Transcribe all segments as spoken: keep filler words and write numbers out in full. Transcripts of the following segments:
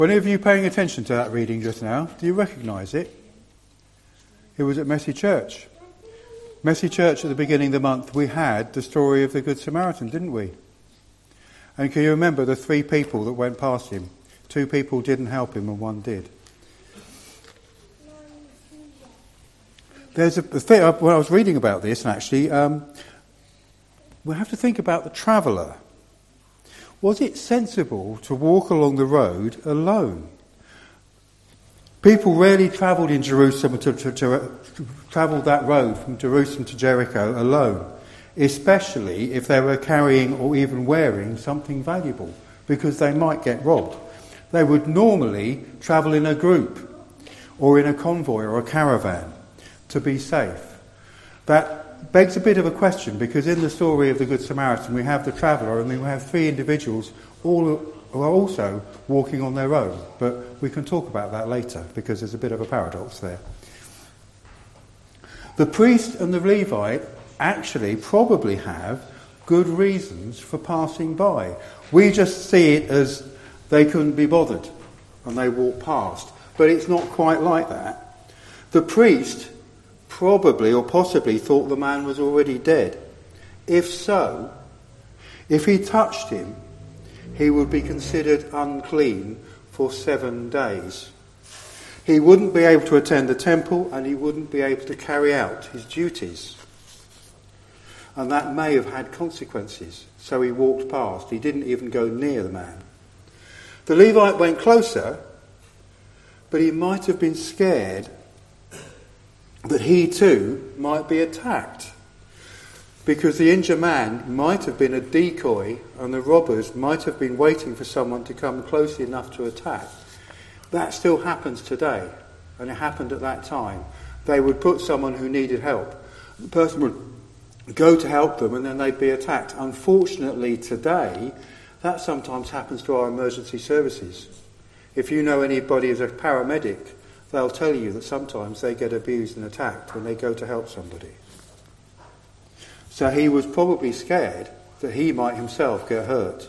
Were any of you paying attention to that reading just now? Do you recognise it? It was at Messy Church. Messy Church at the beginning of the month, we had the story of the Good Samaritan, didn't we? And can you remember the three people that went past him? Two people didn't help him and one did. There's a thing, when I was reading about this, and actually, um, we have to think about the traveller. Was it sensible to walk along the road alone? People rarely travelled in Jerusalem to, to, to, to travelled that road from Jerusalem to Jericho alone, especially if they were carrying or even wearing something valuable, because they might get robbed. They would normally travel in a group or in a convoy or a caravan to be safe. That begs a bit of a question, because in the story of the Good Samaritan we have the traveller and we have three individuals all who are also walking on their own. But we can talk about that later, because there's a bit of a paradox there. The priest and the Levite actually probably have good reasons for passing by. We just see it as they couldn't be bothered and they walk past. But it's not quite like that. The priest probably or possibly thought the man was already dead. If so, if he touched him, he would be considered unclean for seven days. He wouldn't be able to attend the temple and he wouldn't be able to carry out his duties. And that may have had consequences. So he walked past. He didn't even go near the man. The Levite went closer, but he might have been scared that he too might be attacked, because the injured man might have been a decoy and the robbers might have been waiting for someone to come close enough to attack. That still happens today, and it happened at that time. They would put someone who needed help. The person would go to help them and then they'd be attacked. Unfortunately today, that sometimes happens to our emergency services. If you know anybody as a paramedic, they'll tell you that sometimes they get abused and attacked when they go to help somebody. So he was probably scared that he might himself get hurt.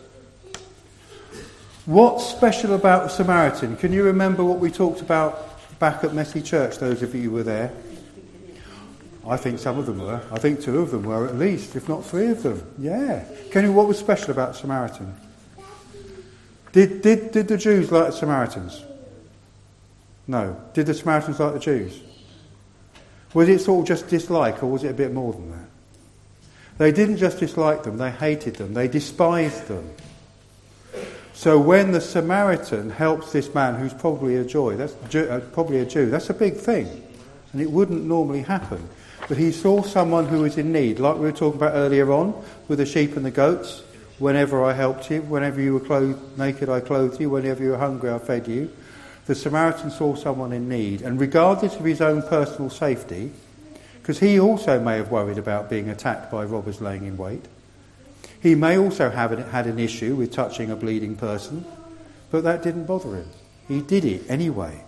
What's special about the Samaritan? Can you remember what we talked about back at Messy Church, those of you who were there? I think some of them were. I think two of them were at least, if not three of them. Yeah. Can you, what was special about the Samaritan? Did, did, did the Jews like the Samaritans? No. Did the Samaritans like the Jews? Was it sort of just dislike, or was it a bit more than that? They didn't just dislike them, they hated them, they despised them. So when the Samaritan helps this man who's probably a Jew, that's probably a Jew, that's a big thing. And it wouldn't normally happen. But he saw someone who was in need, like we were talking about earlier on, with the sheep and the goats. Whenever I helped you, whenever you were clothed, naked I clothed you, whenever you were hungry I fed you. The Samaritan saw someone in need, and regardless of his own personal safety, because he also may have worried about being attacked by robbers laying in wait, he may also have had an issue with touching a bleeding person, but that didn't bother him. He did it anyway.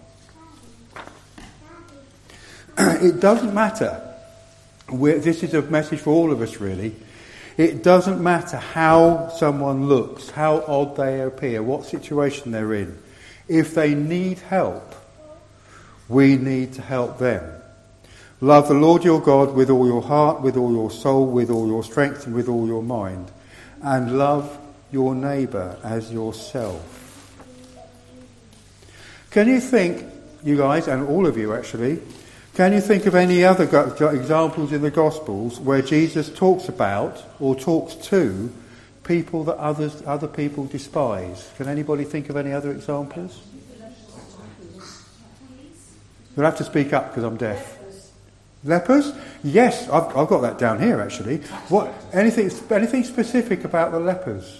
It doesn't matter. We're, this is a message for all of us, really. It doesn't matter how someone looks, how odd they appear, what situation they're in. If they need help, we need to help them. Love the Lord your God with all your heart, with all your soul, with all your strength, and with all your mind. And love your neighbour as yourself. Can you think, you guys, and all of you actually, can you think of any other go- examples in the Gospels where Jesus talks about or talks to people that others, other people despise? Can anybody think of any other examples? You'll have to speak up because I'm deaf. Lepers? Yes, I've, I've got that down here actually. What? Anything? Anything specific about the lepers?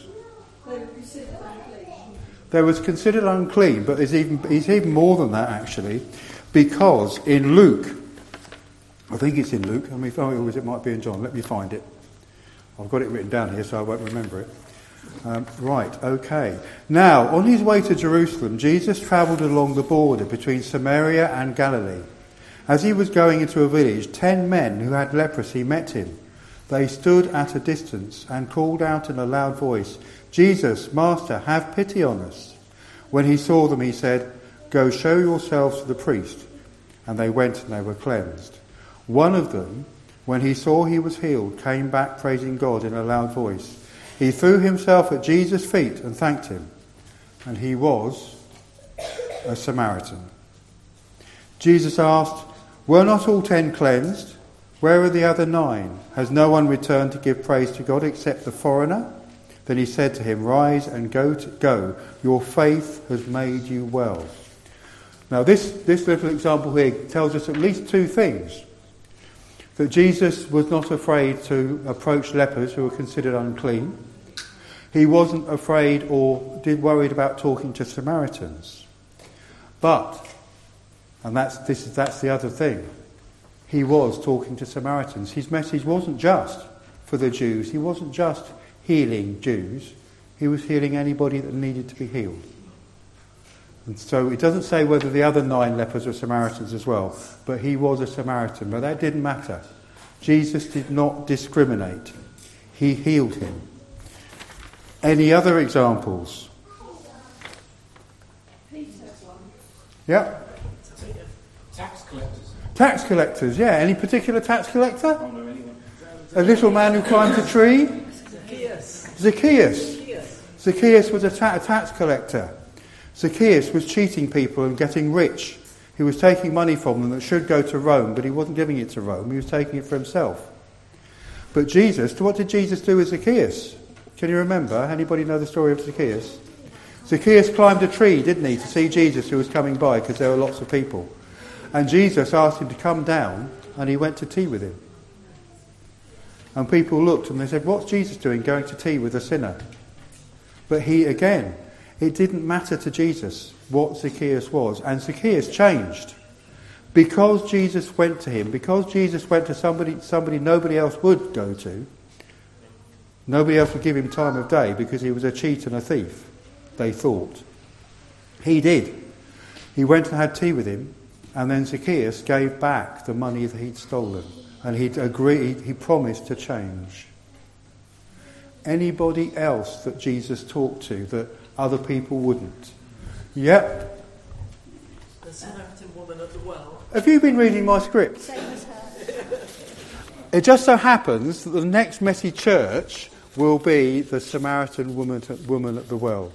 They was considered unclean, but there's even it's even more than that actually, because in Luke, I think it's in Luke. I mean, or it might be in John. Let me find it. I've got it written down here, so I won't remember it. Um, right, okay. Now, on his way to Jerusalem, Jesus travelled along the border between Samaria and Galilee. As he was going into a village, ten men who had leprosy met him. They stood at a distance and called out in a loud voice, "Jesus, Master, have pity on us." When he saw them, he said, "Go show yourselves to the priest." And they went and they were cleansed. One of them, when he saw he was healed, came back praising God in a loud voice. He threw himself at Jesus' feet and thanked him. And he was a Samaritan. Jesus asked, "Were not all ten cleansed? Where are the other nine? Has no one returned to give praise to God except the foreigner?" Then he said to him, "Rise and go. To, go. Your faith has made you well." Now this, this little example here tells us at least two things. That Jesus was not afraid to approach lepers who were considered unclean. He wasn't afraid or did worried about talking to Samaritans. But, and that's this is that's the other thing, he was talking to Samaritans. His message wasn't just for the Jews. He wasn't just healing Jews. He was healing anybody that needed to be healed. And so it doesn't say whether the other nine lepers were Samaritans as well, but he was a Samaritan. But that didn't matter. Jesus did not discriminate. He healed him. Any other examples? Yeah. Tax collectors. Tax collectors, yeah. Any particular tax collector? I don't know anyone. A little man who climbed a tree? Zacchaeus. Zacchaeus. Zacchaeus. Zacchaeus was a, ta- a tax collector. Zacchaeus was cheating people and getting rich. He was taking money from them that should go to Rome, but he wasn't giving it to Rome. He was taking it for himself. But Jesus, what did Jesus do with Zacchaeus? Can you remember? Anybody know the story of Zacchaeus? Zacchaeus climbed a tree, didn't he, to see Jesus who was coming by because there were lots of people. And Jesus asked him to come down and he went to tea with him. And people looked and they said, "What's Jesus doing going to tea with a sinner?" But he, again, it didn't matter to Jesus what Zacchaeus was. And Zacchaeus changed. Because Jesus went to him, because Jesus went to somebody somebody nobody else would go to, nobody else would give him time of day because he was a cheat and a thief, they thought. He did. He went and had tea with him, and then Zacchaeus gave back the money that he'd stolen. And he'd agreed, he promised to change. Anybody else that Jesus talked to that other people wouldn't? Yep. The Samaritan woman at the well. Have you been reading my script? Same as her. It just so happens that the next messy church will be the Samaritan woman, woman at the well.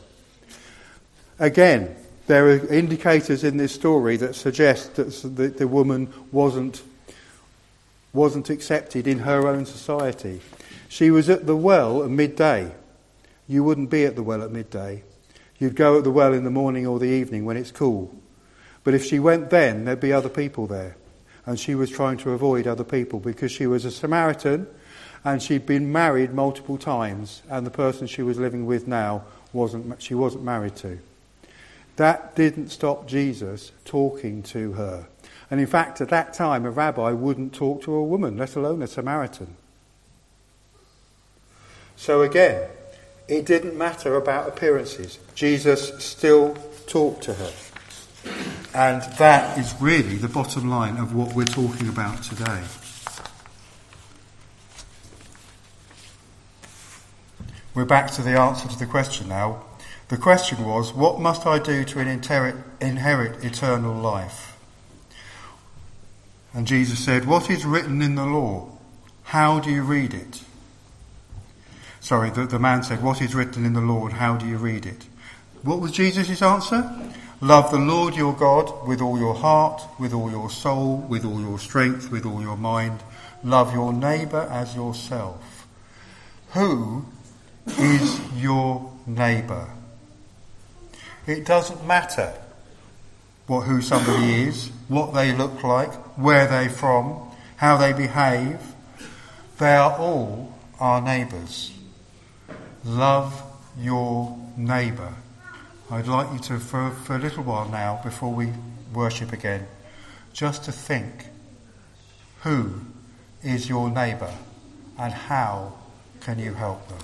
Again, there are indicators in this story that suggest that the, the woman wasn't wasn't accepted in her own society. She was at the well at midday. You wouldn't be at the well at midday. You'd go at the well in the morning or the evening when it's cool. But if she went then, there'd be other people there. And she was trying to avoid other people because she was a Samaritan and she'd been married multiple times, and the person she was living with now wasn't she wasn't married to. That didn't stop Jesus talking to her. And in fact, at that time, a rabbi wouldn't talk to a woman, let alone a Samaritan. So again, it didn't matter about appearances. Jesus still talked to her. And that is really the bottom line of what we're talking about today. We're back to the answer to the question now. The question was, what must I do to inherit, inherit eternal life? And Jesus said, what is written in the law? How do you read it? Sorry, the, the man said, what is written in the law and how do you read it? What was Jesus' answer? Love the Lord your God with all your heart, with all your soul, with all your strength, with all your mind. Love your neighbour as yourself. Who is your neighbour? It doesn't matter what who somebody is, what they look like, where they're from, how they behave. They are all our neighbours. Love your neighbour. I'd like you to, for, for a little while now, before we worship again, just to think, who is your neighbour and how can you help them?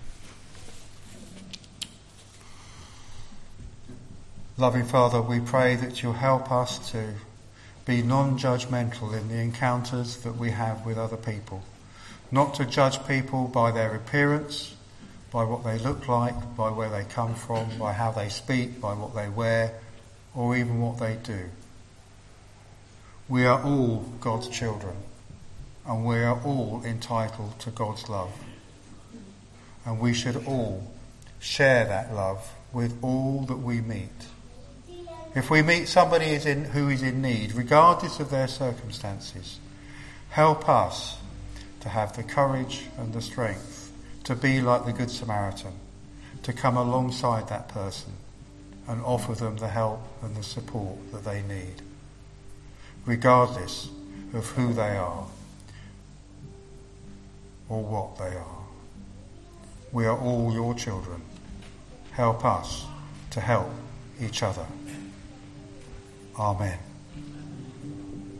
Loving Father, we pray that you'll help us to be non-judgmental in the encounters that we have with other people. Not to judge people by their appearance, by what they look like, by where they come from, by how they speak, by what they wear, or even what they do. We are all God's children, and we are all entitled to God's love. And we should all share that love with all that we meet. If we meet somebody is in, who is in need, regardless of their circumstances, help us to have the courage and the strength to be like the Good Samaritan, to come alongside that person and offer them the help and the support that they need, regardless of who they are or what they are. We are all your children. Help us to help each other. Amen.